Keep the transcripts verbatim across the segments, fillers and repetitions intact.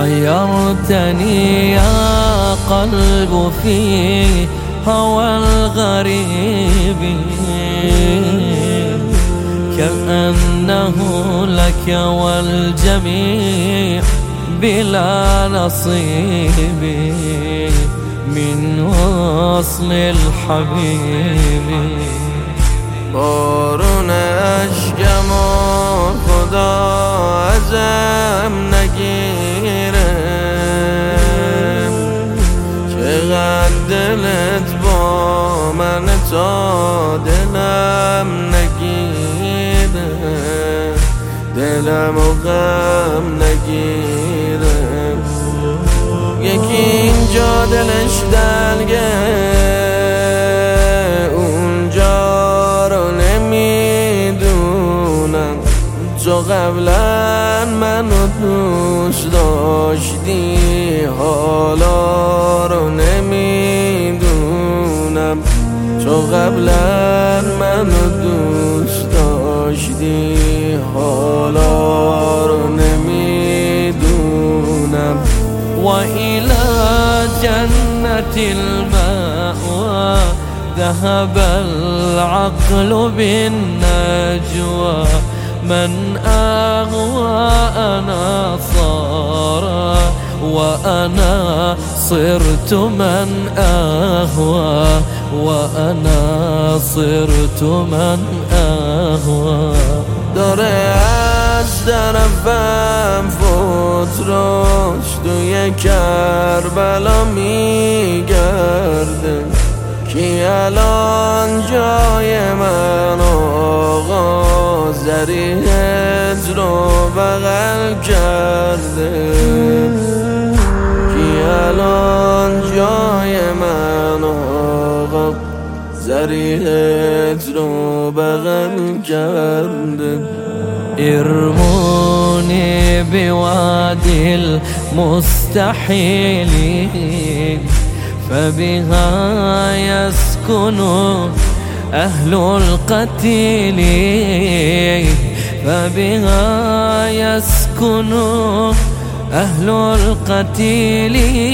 حيرتني يا قلب في هوى الغريب، كأنه لك والجميع بلا نصيب من وصل الحبيب. بارون اشکم و خدا ازم نگیره، چقدر دلت با من تا دلم نگیره، دلم و غم نگیره. یکی اینجا دلش دلگه، اونجا رو نمیدونم. تو قبلا منو دوست داشتی، حالا رو نمیدونم. تو قبلا منو دوست داشتی، حالا رو نمیدونم. وإلى جنة المأوى ذهب العقل بالنجوى، من أهوى أنا صار وأنا صرت من أهوى، وأنا صرت من أهوى. داره از طرفم فوتراش توی کربلا میگرده، کی الان جای من آقا ذریحت رو بغل کرده، کی الان جای من آقا ذریحت رو بغل کرده. ارموني بوادي المستحيل فبها يسكن أهل القتيل، فبها يسكن أهل القتيل.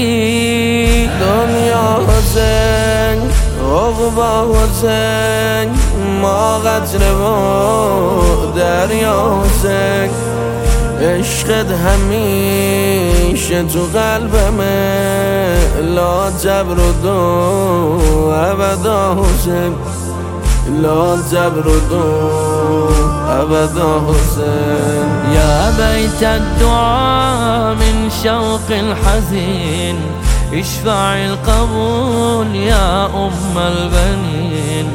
دنیا حسین عقبا حسین، ما قطره و دریا حسین. عشقت همیشه تو قلبمه، لا جبر و دو ابدا حسین، لا جبر و دو ابدا حسین. يا بيت الدعاء من شوق الحزين، اشفع القبول يا أم البنين،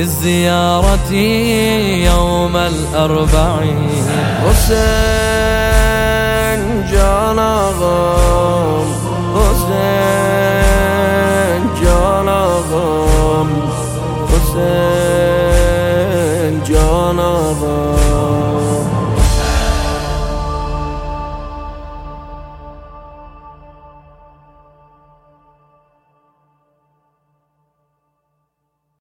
للزيارة يوم الأربعين. حسين